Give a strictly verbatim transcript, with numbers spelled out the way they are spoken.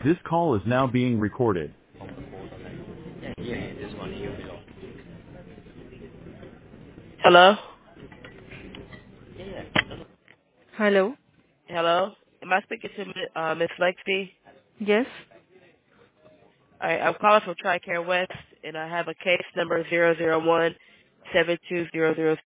This call is now being recorded. Yeah, yeah, this one years ago. Hello? Yeah, yeah. Hello. Hello? Am I speaking to uh, Miss Lexi? Yes. All right, I'm calling from TRICARE West, and I have a case number zero zero one seven two zero zero